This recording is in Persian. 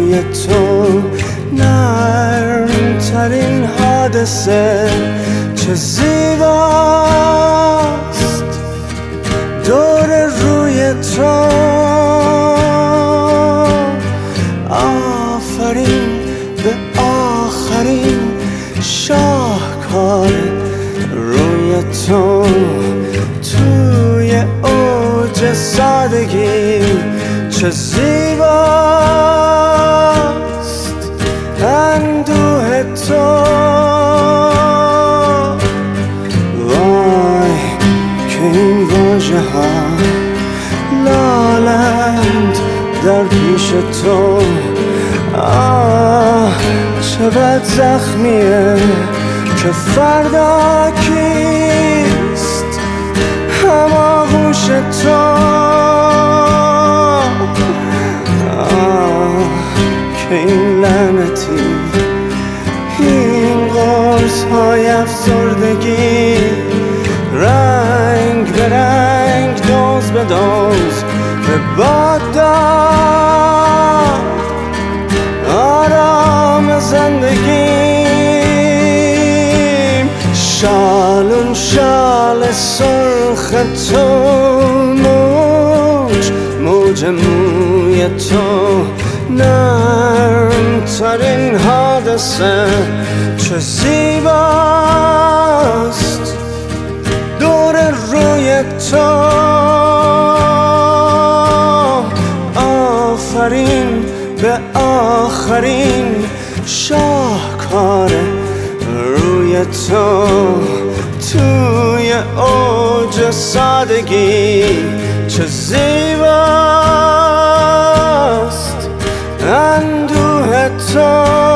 روی تو نرم ترین حادثه چه زیباست دور روی تو آفرین به آخرین شاهکار روی تو توی اوج سادگی چه زیباست اندوه تو وای که این واژه ها لالند در پیش تو چه بد زخمیه که فردا کیست هماغوش تو که این لعنتی این قرص های افسردگی رنگ به رنگ دوز به دوز به باد داد آرام زندگیم شالون شال سرخ تو موج موی تو نرم ترین حادثه چه زیباست دور روی تو آفرین به آخرین شاهکار روی تو توی اوج سادگی چه زیباست اندوه تو